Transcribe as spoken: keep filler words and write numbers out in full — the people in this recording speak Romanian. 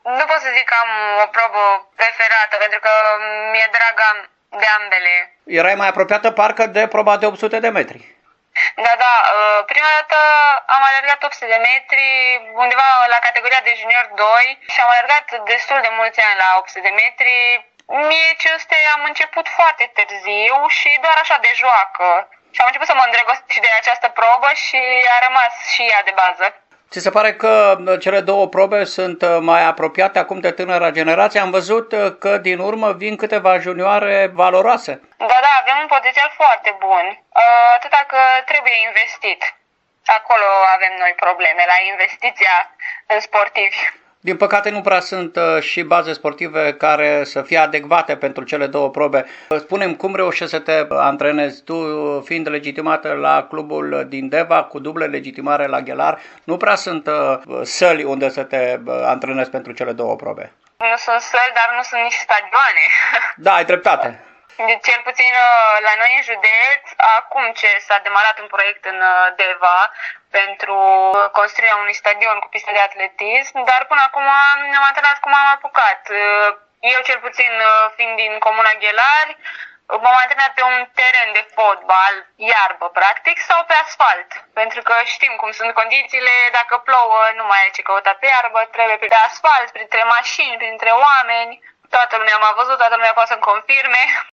Nu pot să zic că am o probă preferată, pentru că mi-e dragă de ambele. Erai mai apropiată parcă de proba de opt sute de metri. Da, da. Prima dată am alergat opt sute de metri, undeva la categoria de junior doi și am alergat destul de mulți ani la opt sute de metri. Mie cinci sute am început foarte târziu și doar așa de joacă. Și am început să mă îndrăgostesc și de această probă și a rămas și ea de bază. Ți se pare că cele două probe sunt mai apropiate acum de tânăra generație? Am văzut că din urmă vin câteva junioare valoroase. Da, da, avem un potențial foarte bun, atâta că trebuie investit. Acolo avem noi probleme, la investiția în sportivi. Din păcate nu prea sunt și baze sportive care să fie adecvate pentru cele două probe. Spune-mi, cum reușești să te antrenezi tu, fiind legitimată la clubul din Deva, cu dublă legitimare la Ghelar? Nu prea sunt uh, săli unde să te antrenezi pentru cele două probe. Nu sunt săli, dar nu sunt nici stadioane. Da, ai dreptate. Cel puțin la noi în județ, acum ce s-a demarat un proiect în Deva pentru construirea unui stadion cu piste de atletism, dar până acum ne-am antrenat cum am apucat. Eu cel puțin, fiind din comuna Ghelari, m-am antrenat pe un teren de fotbal, iarbă practic, sau pe asfalt. Pentru că știm cum sunt condițiile, dacă plouă nu mai ai ce căuta pe iarbă, trebuie pe asfalt, printre mașini, printre oameni. Toată lumea m-a văzut, toată lumea poate să-mi confirme.